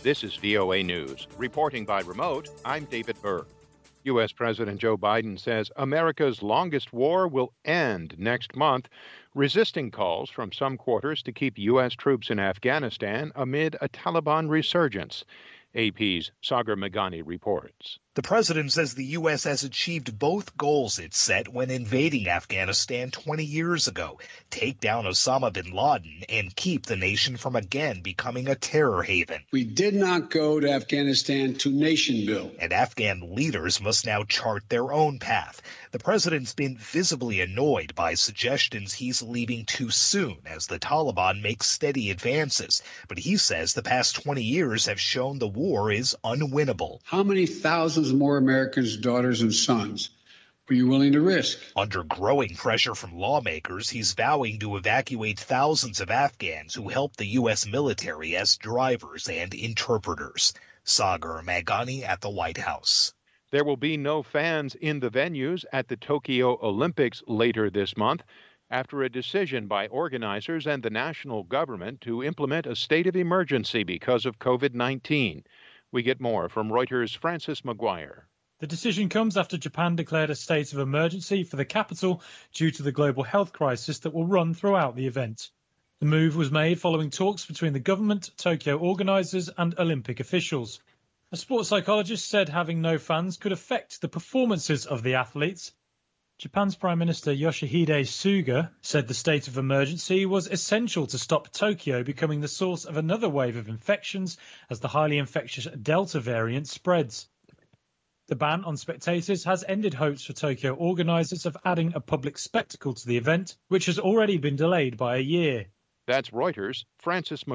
This is VOA News. Reporting by remote, I'm David Burke. U.S. President Joe Biden says America's longest war will end next month, resisting calls from some quarters to keep U.S. troops in Afghanistan amid a Taliban resurgence. AP's Sagar Meghani reports. The president says the U.S. has achieved both goals it set when invading Afghanistan 20 years ago, take down Osama bin Laden and keep the nation from again becoming a terror haven. We did not go to Afghanistan to nation build. And Afghan leaders must now chart their own path. The president's been visibly annoyed by suggestions he's leaving too soon as the Taliban makes steady advances. But he says the past 20 years have shown the war is unwinnable. How many thousands more Americans' daughters and sons were you willing to risk? Under growing pressure from lawmakers, he's vowing to evacuate thousands of Afghans who help the U.S. military as drivers and interpreters. Sagar Meghani at the White House. There will be no fans in the venues at the Tokyo Olympics later this month after a decision by organizers and the national government to implement a state of emergency because of COVID-19. We get more from Reuters' Francis McGuire. The decision comes after Japan declared a state of emergency for the capital due to the global health crisis that will run throughout the event. The move was made following talks between the government, Tokyo organisers and Olympic officials. A sports psychologist said having no fans could affect the performances of the athletes. Japan's Prime Minister Yoshihide Suga said the state of emergency was essential to stop Tokyo becoming the source of another wave of infections as the highly infectious Delta variant spreads. The ban on spectators has ended hopes for Tokyo organisers of adding a public spectacle to the event, which has already been delayed by a year. That's Reuters' Francis McGuire.